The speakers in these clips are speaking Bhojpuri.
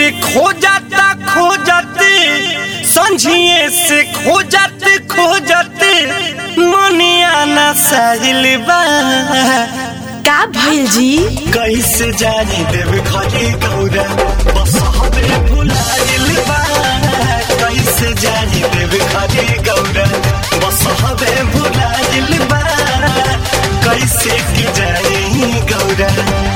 खोजते संझिए से खोजते मनिया न साहिल बा का भइल जी कैसे जानी देव घरे गौरा बस हमरे भुलाइल बा कैसे जानी देव घरे गौरा बस हमरे भुलाइल बा कैसे की जानी गौरा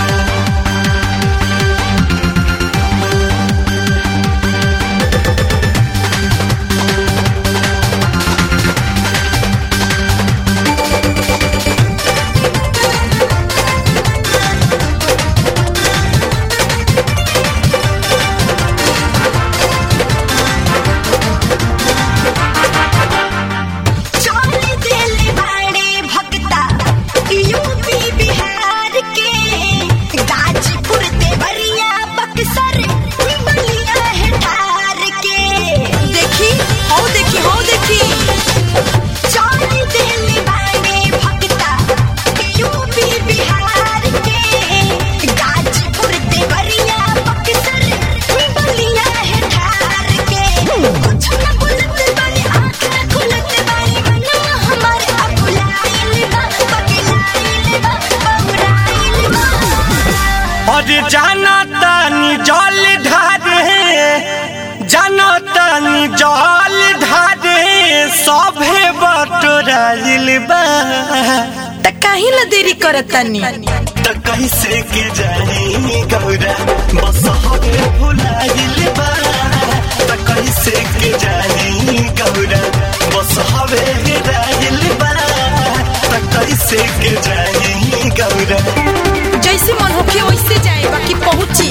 जानतानी जल ढारे सभे बटोराइल बा त काहे ला देरी करतानी त कैसे के जानी गौरा बस हमरे भुलाइल बा त कैसे के जानी गौरा बस हमरे हेराइल बा त कैसे के जानी गौरा जैसे मन होखे वैसे जाए बाकी पहुंची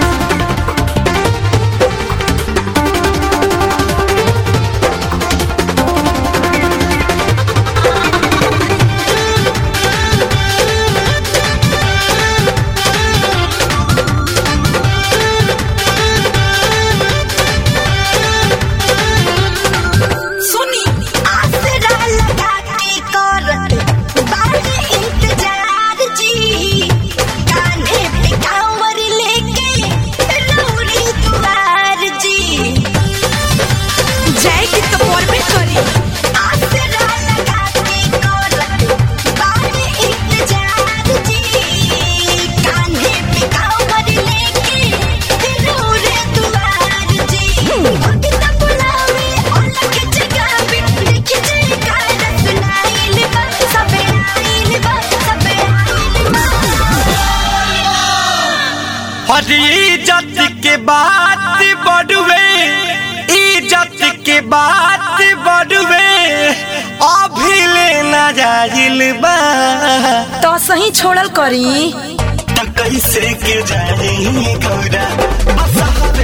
इज्जत के बात बढ़वे अभी लेना जाइल बा तो सही छोड़ल करी त कैसे के जानी गौरा बस